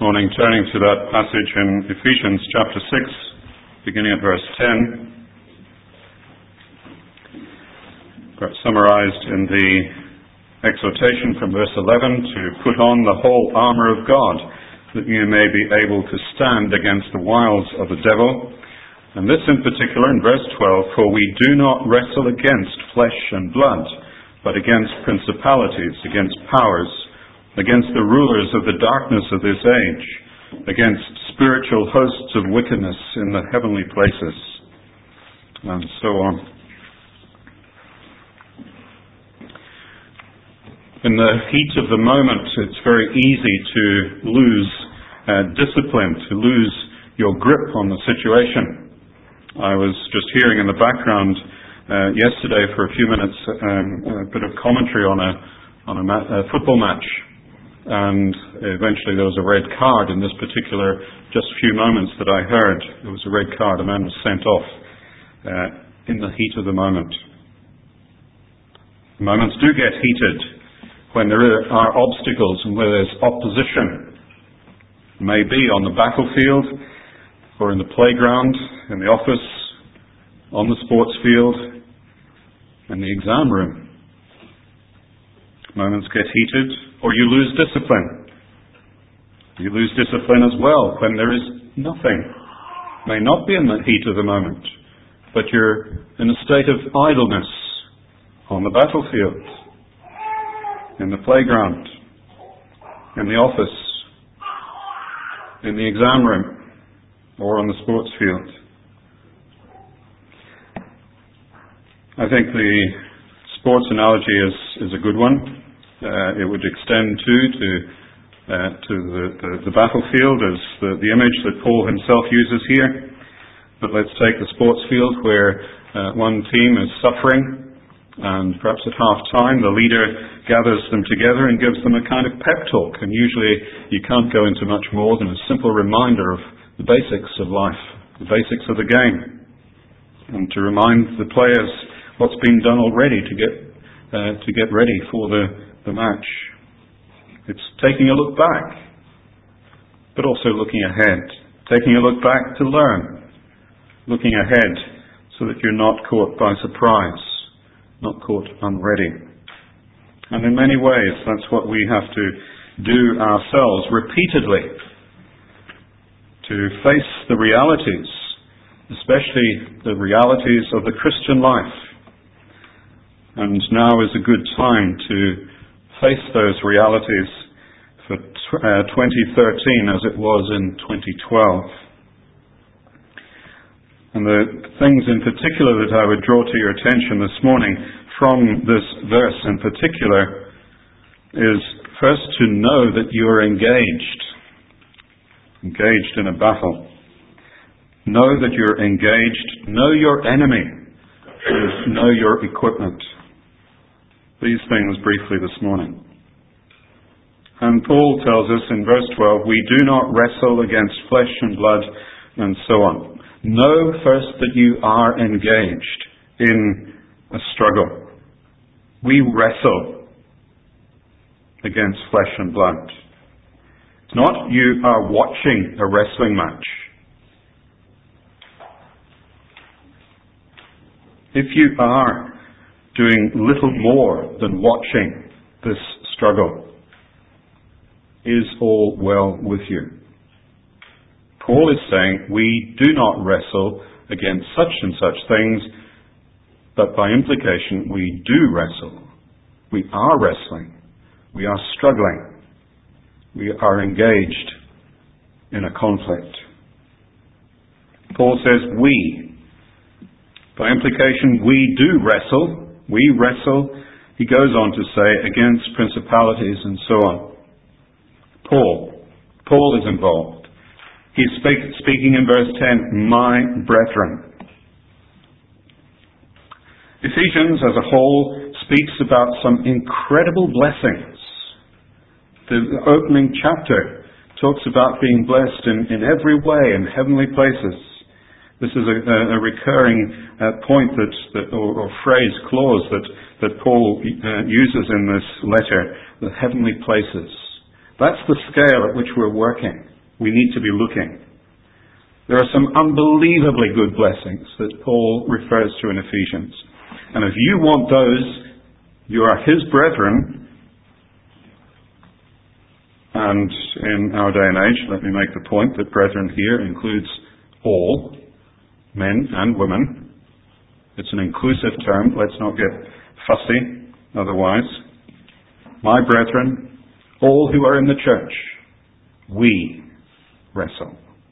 morning, turning to that passage in Ephesians chapter 6, beginning at verse 10. Perhaps summarized in the exhortation from verse 11 to put on the whole armor of God, that you may be able to stand against the wiles of the devil. And this in particular in verse 12, for we do not wrestle against flesh and blood, but against principalities, against powers, against the rulers of the darkness of this age, against spiritual hosts of wickedness in the heavenly places, and so on. In the heat of the moment, it's very easy to lose discipline, to lose your grip on the situation. I was just hearing in the background yesterday for a few minutes a bit of commentary on a football match. And eventually there was a red card in this particular just few moments that I heard. There was a red card. A man was sent off in the heat of the moment. Moments do get heated when there are obstacles and where there's opposition. Maybe on the battlefield or in the playground, in the office, on the sports field, in the exam room. Moments get heated, or you lose discipline. You lose discipline as well when there is nothing. May not be in the heat of the moment, but you're in a state of idleness on the battlefield, in the playground, in the office, in the exam room, or on the sports field. I think the sports analogy is a good one. It would extend to the battlefield as the image that Paul himself uses here. But let's take the sports field where one team is suffering, and perhaps at half-time the leader gathers them together and gives them a kind of pep talk. And usually you can't go into much more than a simple reminder of the basics of life, the basics of the game, and to remind the players what's been done already to get ready for the match. It's taking a look back, but also looking ahead. Taking a look back to learn, looking ahead so that you're not caught by surprise, not caught unready. And in many ways, that's what we have to do ourselves repeatedly, to face the realities, especially the realities of the Christian life. And now is a good time to face those realities for 2013 as it was in 2012. And the things in particular that I would draw to your attention this morning from this verse in particular is first to know that you are engaged in a battle. Know that you're engaged. Know your enemy. And know your equipment. These things briefly this morning. And Paul tells us in verse 12, we do not wrestle against flesh and blood, and so on. Know first that you are engaged in a struggle. We wrestle against flesh and blood. It's not you are watching a wrestling match. If you are doing little more than watching this struggle, is all well with you. Paul is saying we do not wrestle against such and such things, but by implication we do wrestle. We are wrestling. We are struggling. We are engaged in a conflict. Paul says we. By implication we do wrestle. We wrestle, he goes on to say, against principalities and so on. Paul is involved. He's speaking in verse 10, my brethren. Ephesians as a whole speaks about some incredible blessings. The opening chapter talks about being blessed in every way in heavenly places. This is a recurring point or phrase, clause that Paul uses in this letter, the heavenly places. That's the scale at which we're working. We need to be looking. There are some unbelievably good blessings that Paul refers to in Ephesians. And if you want those, you are his brethren. And in our day and age, let me make the point that brethren here includes all, men and women. It's an inclusive term. Let's not get fussy otherwise. My brethren, all who are in the church, we wrestle.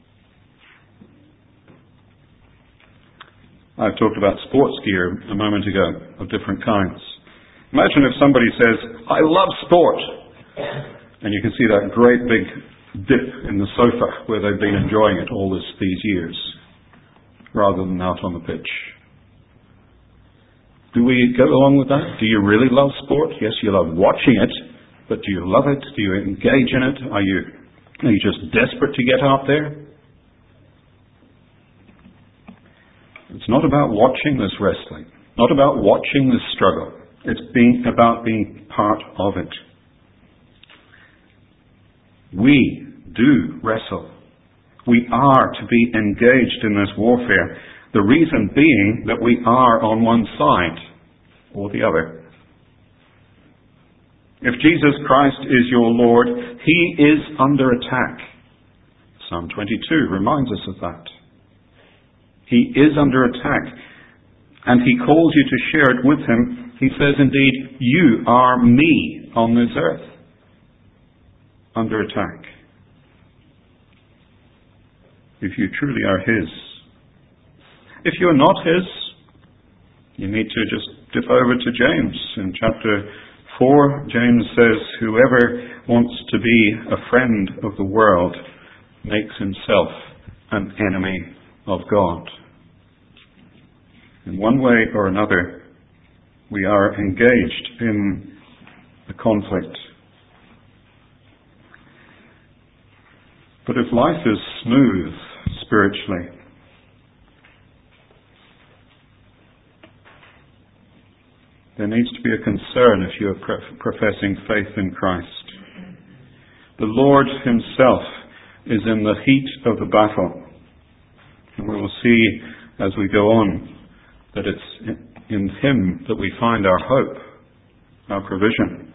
I talked about sports gear a moment ago of different kinds. Imagine if somebody says, I love sport. And you can see that great big dip in the sofa where they've been enjoying it all these years, rather than out on the pitch. Do we go along with that? Do you really love sport? Yes, you love watching it, but do you love it? Do you engage in it? Are you just desperate to get out there? It's not about watching this wrestling, not about watching this struggle. It's about being part of it. We do wrestle. We are to be engaged in this warfare. The reason being that we are on one side or the other. If Jesus Christ is your Lord, he is under attack. Psalm 22 reminds us of that. He is under attack, and he calls you to share it with him. He says, indeed, you are me on this earth, under attack. If you truly are his. If you are not his, you need to just dip over to James. In chapter 4, James says, whoever wants to be a friend of the world makes himself an enemy of God. In one way or another, we are engaged in the conflict. But if life is smooth spiritually, there needs to be a concern if you are professing faith in Christ. The Lord himself is in the heat of the battle. And we will see as we go on that it's in him that we find our hope, our provision.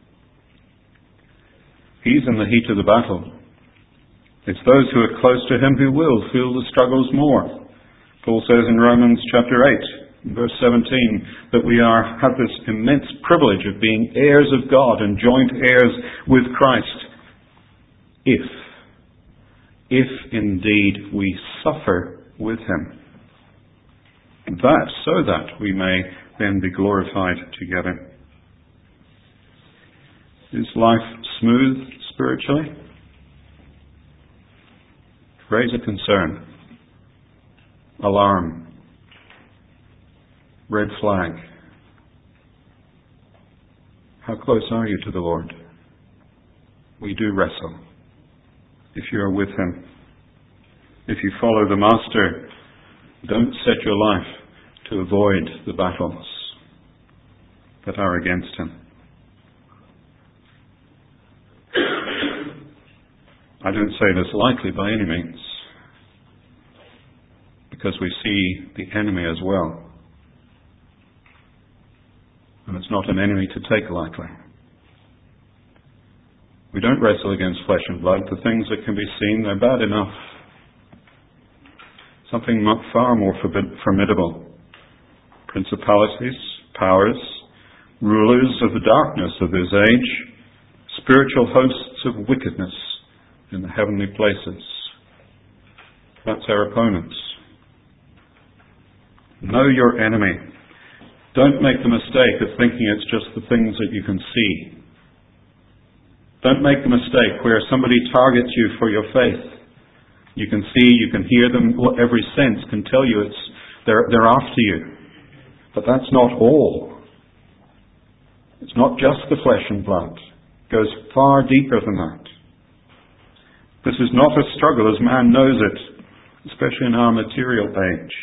He's in the heat of the battle. It's those who are close to him who will feel the struggles more. Paul says in Romans chapter 8, verse 17, that we have this immense privilege of being heirs of God and joint heirs with Christ, if indeed we suffer with him. So that we may then be glorified together. Is life smooth spiritually? Raise a concern. Alarm. Red flag. How close are you to the Lord? We do wrestle. If you are with him. If you follow the Master, don't set your life to avoid the battles that are against him. I don't say this lightly by any means, because we see the enemy as well. And it's not an enemy to take lightly. We don't wrestle against flesh and blood. The things that can be seen, they're bad enough. Something far more formidable. Principalities, powers, rulers of the darkness of this age, spiritual hosts of wickedness in the heavenly places. That's our opponents. Know your enemy. Don't make the mistake of thinking it's just the things that you can see. Don't make the mistake where somebody targets you for your faith. You can see, you can hear them, every sense can tell you they're after you. But that's not all. It's not just the flesh and blood. It goes far deeper than that. This is not a struggle as man knows it, especially in our material age.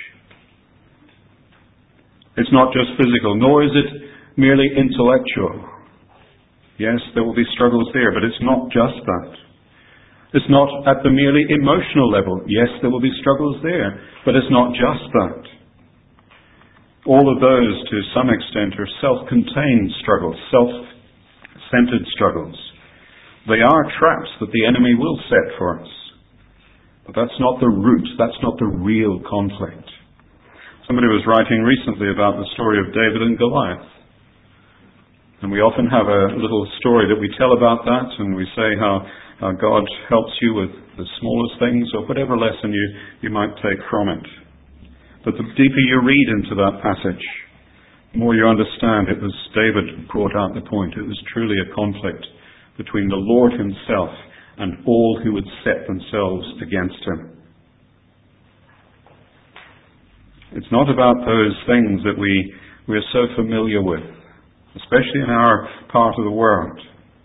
It's not just physical, nor is it merely intellectual. Yes, there will be struggles there, but it's not just that. It's not at the merely emotional level. Yes, there will be struggles there, but it's not just that. All of those, to some extent, are self-contained struggles, self-centered struggles. They are traps that the enemy will set for us. But that's not the root, that's not the real conflict. Somebody was writing recently about the story of David and Goliath. And we often have a little story that we tell about that, and we say how God helps you with the smallest things, or whatever lesson you might take from it. But the deeper you read into that passage, the more you understand it was David brought out the point. It was truly a conflict between the Lord himself and all who would set themselves against him. It's not about those things that we're so familiar with, especially in our part of the world.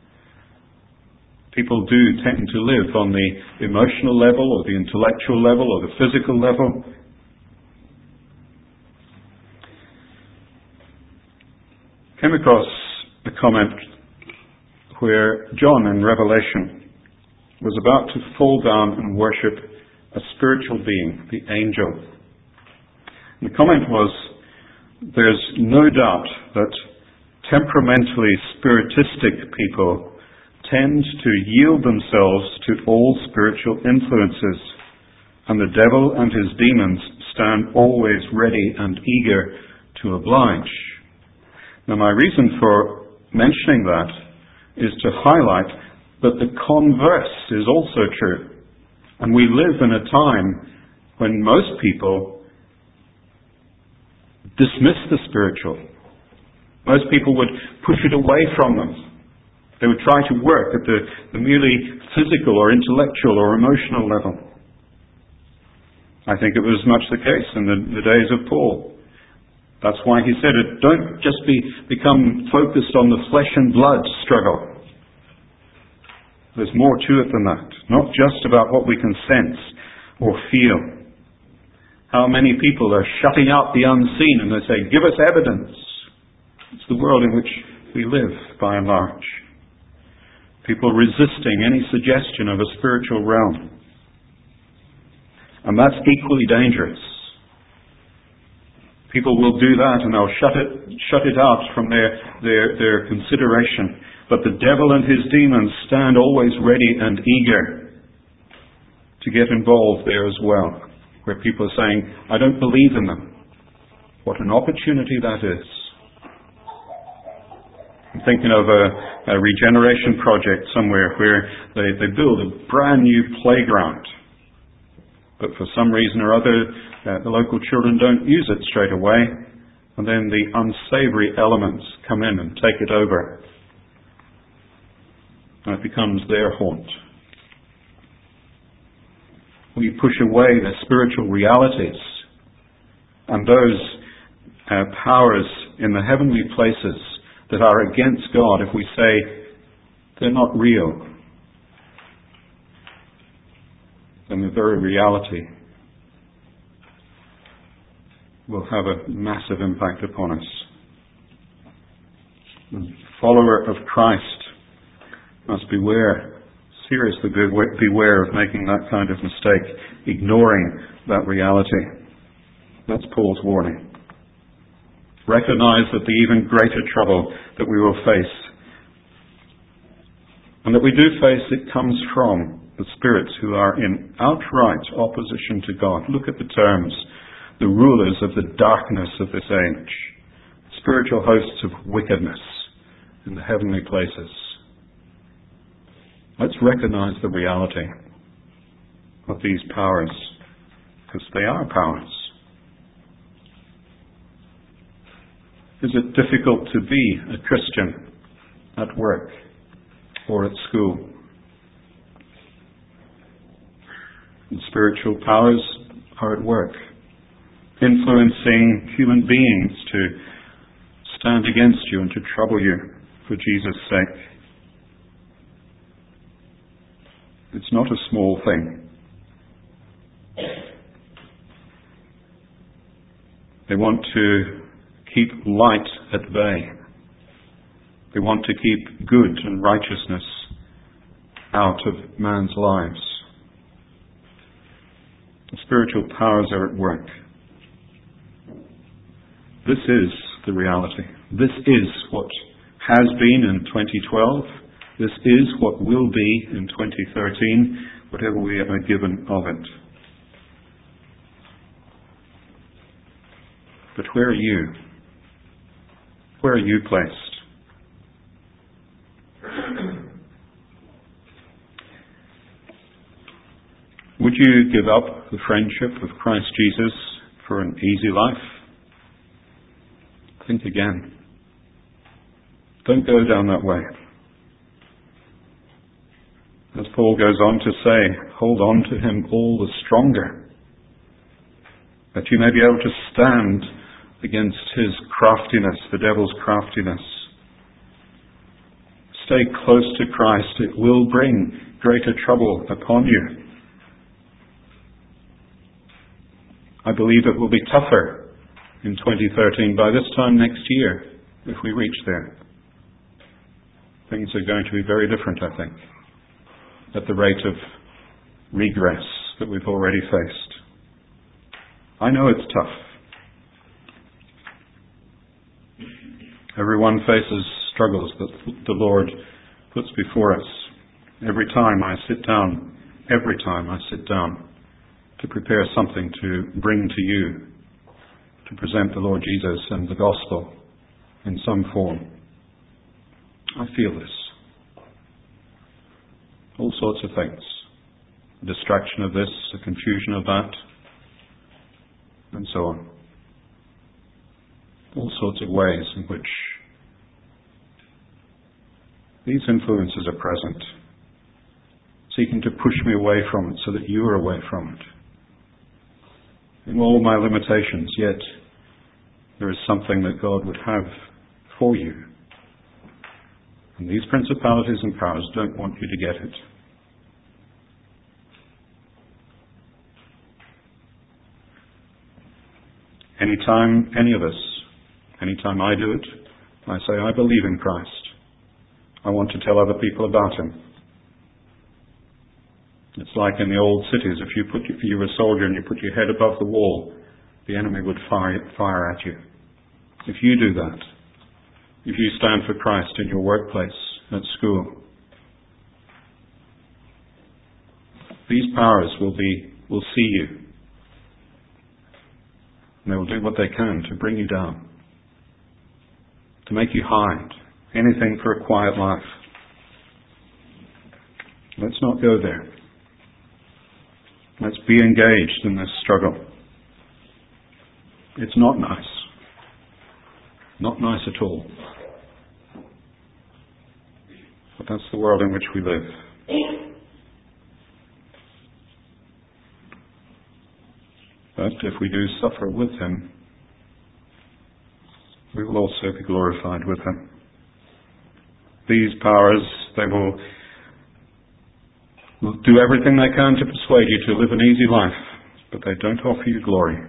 People do tend to live on the emotional level or the intellectual level or the physical level. Came across a comment where John in Revelation was about to fall down and worship a spiritual being, the angel. And the comment was, there's no doubt that temperamentally spiritistic people tend to yield themselves to all spiritual influences, and the devil and his demons stand always ready and eager to oblige. Now, my reason for mentioning that is to highlight that the converse is also true. And we live in a time when most people dismiss the spiritual. Most people would push it away from them. They would try to work at the merely physical or intellectual or emotional level. I think it was much the case in the days of Paul. That's why he said it, don't just become focused on the flesh and blood struggle. There's more to it than that. Not just about what we can sense or feel. How many people are shutting out the unseen and they say, give us evidence. It's the world in which we live, by and large. People resisting any suggestion of a spiritual realm. And that's equally dangerous. People will do that and they'll shut it out from their consideration. But the devil and his demons stand always ready and eager to get involved there as well. Where people are saying, I don't believe in them. What an opportunity that is. I'm thinking of a regeneration project somewhere where they build a brand new playground. But for some reason or other, the local children don't use it straight away. And then the unsavory elements come in and take it over. And it becomes their haunt. We push away the spiritual realities and those powers in the heavenly places that are against God if we say they're not real. Then the very reality will have a massive impact upon us. The follower of Christ must seriously beware of making that kind of mistake, ignoring that reality. That's Paul's warning. Recognize that the even greater trouble that we will face, and that we do face, it comes from the spirits who are in outright opposition to God. Look at the terms. The rulers of the darkness of this age. Spiritual hosts of wickedness in the heavenly places. Let's recognize the reality of these powers, because they are powers. Is it difficult to be a Christian at work or at school? The spiritual powers are at work, influencing human beings to stand against you and to trouble you for Jesus' sake. It's not a small thing. They want to keep light at bay. They want to keep good and righteousness out of man's lives. The spiritual powers are at work. This is the reality. This is what has been in 2012. This is what will be in 2013, whatever we are given of it. But where are you? Where are you placed? Would you give up the friendship of Christ Jesus for an easy life? Think again. Don't go down that way. As Paul goes on to say, hold on to him all the stronger, that you may be able to stand against his craftiness, the devil's craftiness. Stay close to Christ. It will bring greater trouble upon you. I believe it will be tougher in 2013 by this time next year if we reach there. Things are going to be very different, I think, at the rate of regress that we've already faced. I know it's tough. Everyone faces struggles that the Lord puts before us. Every time I sit down to prepare something to bring to you, to present the Lord Jesus and the gospel in some form, I feel this. All sorts of things. The distraction of this, the confusion of that, and so on. All sorts of ways in which these influences are present, seeking to push me away from it so that you are away from it. In all my limitations, yet there is something that God would have for you. And these principalities and powers don't want you to get it. Anytime anytime I do it, I say, I believe in Christ. I want to tell other people about him. It's like in the old cities, if you were a soldier and you put your head above the wall, the enemy would fire at you. If you do that, if you stand for Christ in your workplace, at school, these powers will see you. And they will do what they can to bring you down, to make you hide, anything for a quiet life. Let's not go there. Let's be engaged in this struggle. It's not nice. Not nice at all. But that's the world in which we live. But if we do suffer with him, we will also be glorified with him. These powers, they will do everything they can to persuade you to live an easy life, but they don't offer you glory.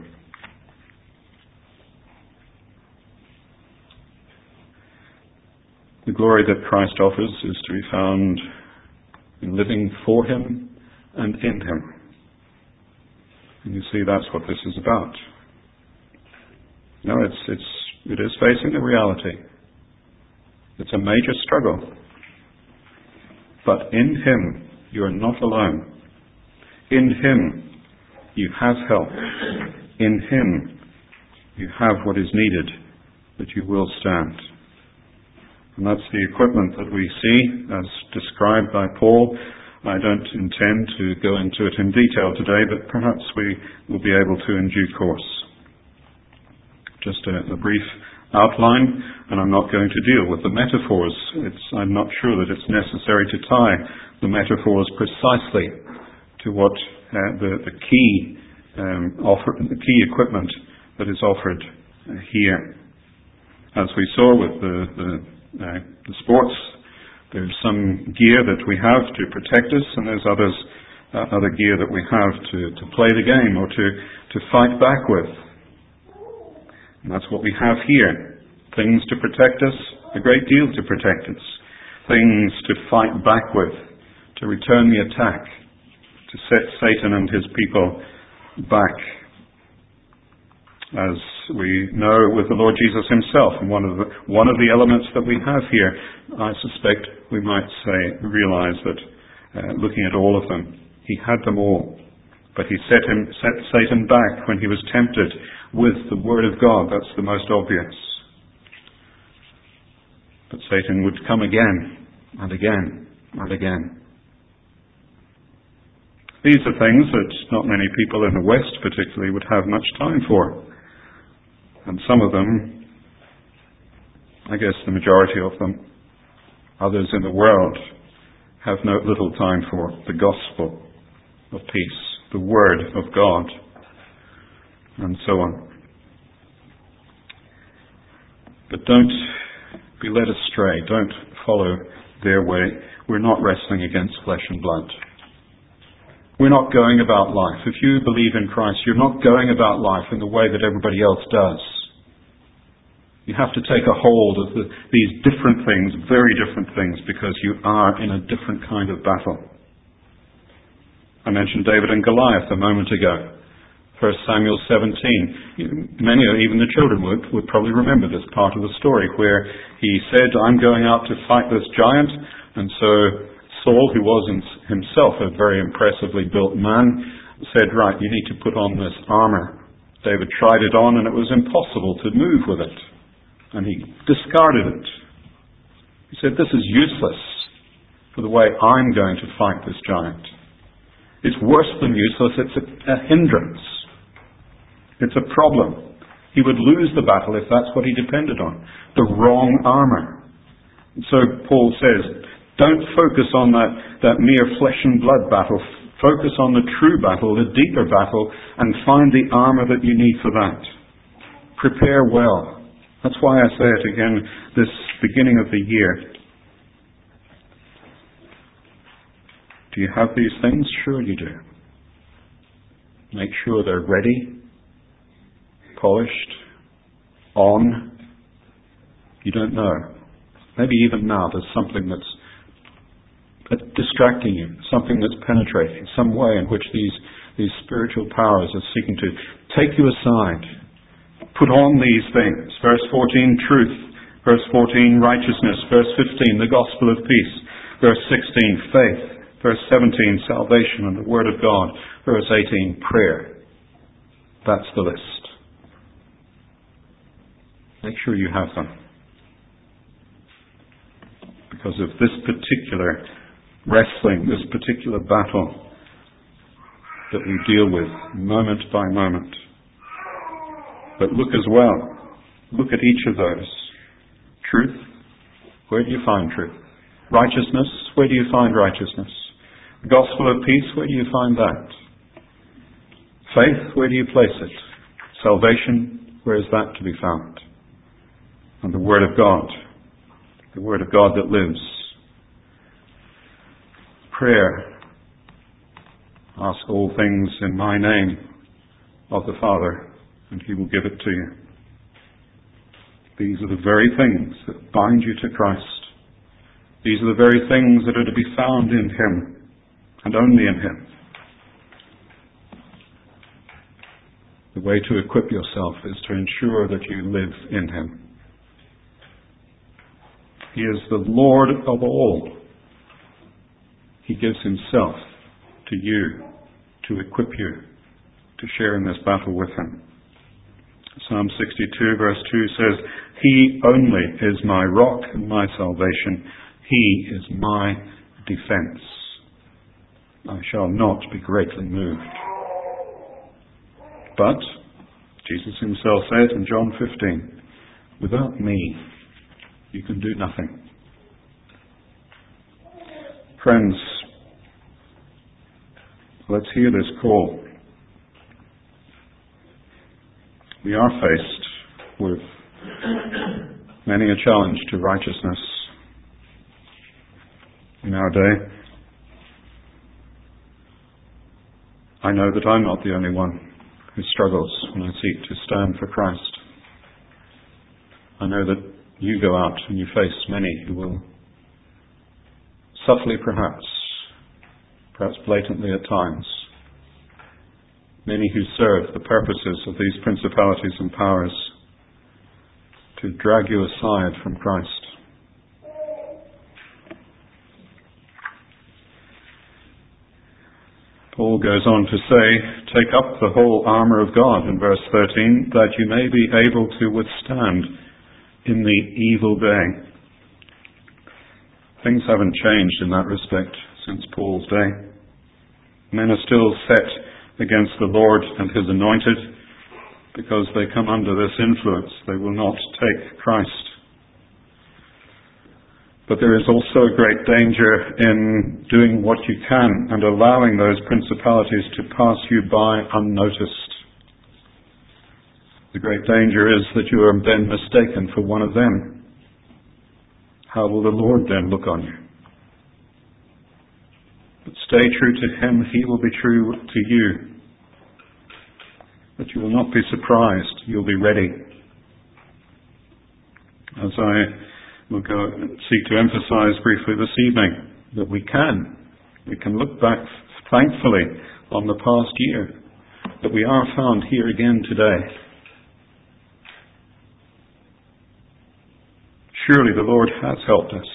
The glory that Christ offers is to be found in living for him and in him. And you see, that's what this is about. No, it is facing a reality. It's a major struggle. But in him, you are not alone. In him, you have help. In him, you have what is needed, that you will stand. And that's the equipment that we see as described by Paul. I don't intend to go into it in detail today, but perhaps we will be able to in due course. Just a brief outline, and I'm not going to deal with the metaphors. I'm not sure that it's necessary to tie the metaphors precisely to what the key equipment that is offered here. As we saw with the sports, there's some gear that we have to protect us, and there's other gear that we have to play the game or to fight back with. And that's what we have here. Things to protect us, a great deal to protect us. Things to fight back with, to return the attack, to set Satan and his people back, as we know with the Lord Jesus himself. And one of the elements that we have here, I suspect we might say, realize that looking at all of them, he had them all. But he set Satan back when he was tempted with the Word of God. That's the most obvious. But Satan would come again and again and again. These are things that not many people in the West particularly would have much time for. And some of them, I guess the majority of them, others in the world, have no little time for the gospel of peace, the Word of God, and so on. But don't be led astray. Don't follow their way. We're not wrestling against flesh and blood. We're not going about life. If you believe in Christ, you're not going about life in the way that everybody else does. You have to take a hold of these different things, very different things, because you are in a different kind of battle. I mentioned David and Goliath a moment ago. 1 Samuel 17. Many, even the children would probably remember this part of the story where he said, I'm going out to fight this giant. And so Saul, who was himself a very impressively built man, said, right, you need to put on this armor. David tried it on and it was impossible to move with it. And he discarded it. He said, this is useless for the way I'm going to fight this giant. It's worse than useless, it's a hindrance. It's a problem. He would lose the battle if that's what he depended on. The wrong armor. And so Paul says, don't focus on that mere flesh and blood battle. Focus on the true battle, the deeper battle, and find the armor that you need for that. Prepare well. That's why I say it again this beginning of the year. Do you have these things? Sure you do. Make sure they're ready, polished, on. You don't know. Maybe even now there's something that's distracting you, something that's penetrating, some way in which these spiritual powers are seeking to take you aside. Put on these things. Verse 14, truth. Verse 14, righteousness. Verse 15, the gospel of peace. Verse 16, faith. Verse 17, salvation and the Word of God. Verse 18, prayer. That's the list. Make sure you have them. Because of this particular wrestling, this particular battle that we deal with moment by moment. But look as well. Look at each of those. Truth. Where do you find truth? Righteousness. Where do you find righteousness? The gospel of peace. Where do you find that? Faith. Where do you place it? Salvation. Where is that to be found? And the Word of God. The Word of God that lives. Prayer. Ask all things in my name of the Father, and He will give it to you. These are the very things that bind you to Christ. These are the very things that are to be found in Him, and only in Him. The way to equip yourself is to ensure that you live in Him. He is the Lord of all. He gives Himself to you, to equip you, to share in this battle with Him. Psalm 62 verse 2 says, He only is my rock and my salvation. He is my defense. I shall not be greatly moved. But, Jesus Himself said in John 15, without me, you can do nothing. Friends, let's hear this call. We are faced with many a challenge to righteousness in our day. I know that I'm not the only one who struggles when I seek to stand for Christ. I know that you go out and you face many who will subtly perhaps perhaps blatantly at times. Many who serve the purposes of these principalities and powers to drag you aside from Christ. Paul goes on to say, take up the whole armour of God in verse 13, that you may be able to withstand in the evil day. Things haven't changed in that respect since Paul's day. Men are still set against the Lord and His anointed because they come under this influence. They will not take Christ. But there is also a great danger in doing what you can and allowing those principalities to pass you by unnoticed. The great danger is that you are then mistaken for one of them. How will the Lord then look on you? But stay true to Him, He will be true to you. But you will not be surprised, you'll be ready. As I will seek to emphasize briefly this evening, that we can look back thankfully on the past year, that we are found here again today. Surely the Lord has helped us,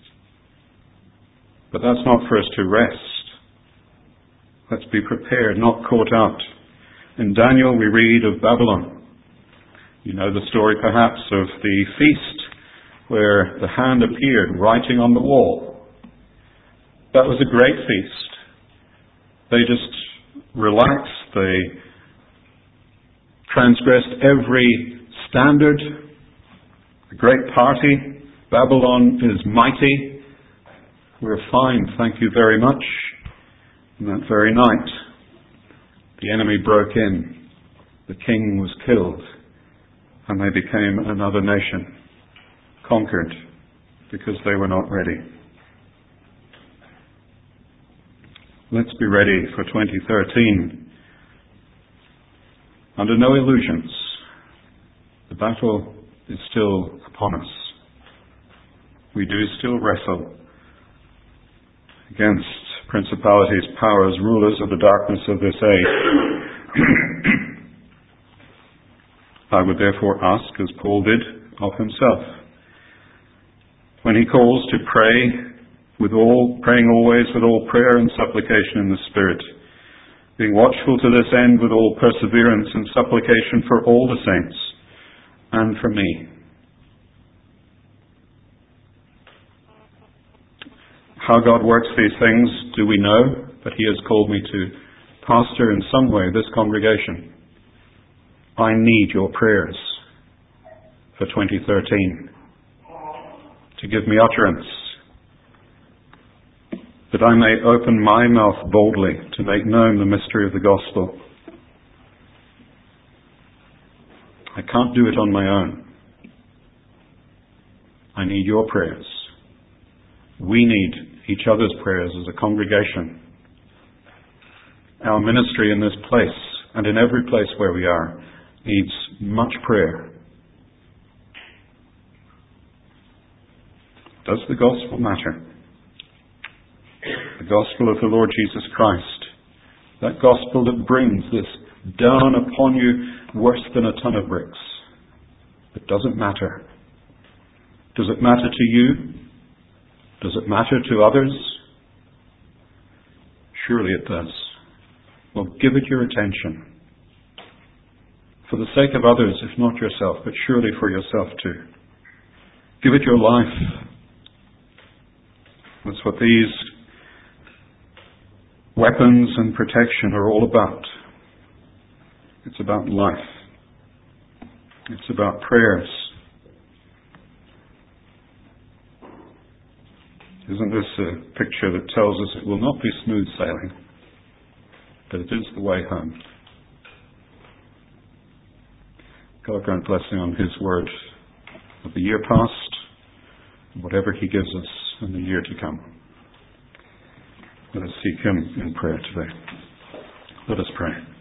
but that's not for us to rest. Let's be prepared, not caught out. In Daniel we read of Babylon. You know the story perhaps of the feast where the hand appeared writing on the wall. That was a great feast. They just relaxed, they transgressed every standard. A great party. Babylon is mighty. We're fine, thank you very much. And that very night, the enemy broke in. The king was killed. And they became another nation. Conquered because they were not ready. Let's be ready for 2013. Under no illusions. The battle is still upon us. We do still wrestle against principalities, powers, rulers of the darkness of this age. I would therefore ask, as Paul did of himself, when he calls to praying always with all prayer and supplication in the Spirit, being watchful to this end with all perseverance and supplication for all the saints, and for me. How God works these things do we know, but He has called me to pastor in some way this congregation. I need your prayers for 2013 to give me utterance, that I may open my mouth boldly to make known the mystery of the gospel. I can't do it on my own. I need your prayers. We need each other's prayers as a congregation. Our ministry in this place and in every place where we are needs much prayer. Does the gospel matter? The gospel of the Lord Jesus Christ. That gospel that brings this down upon you worse than a ton of bricks. But does it matter? Does it matter to you? Does it matter to others? Surely it does. Well, give it your attention. For the sake of others, if not yourself, but surely for yourself too. Give it your life. That's what these weapons and protection are all about. It's about life. It's about prayers. Isn't this a picture that tells us it will not be smooth sailing, but it is the way home? God grant blessing on His word of the year past, and whatever He gives us in the year to come. Let us seek Him in prayer today. Let us pray.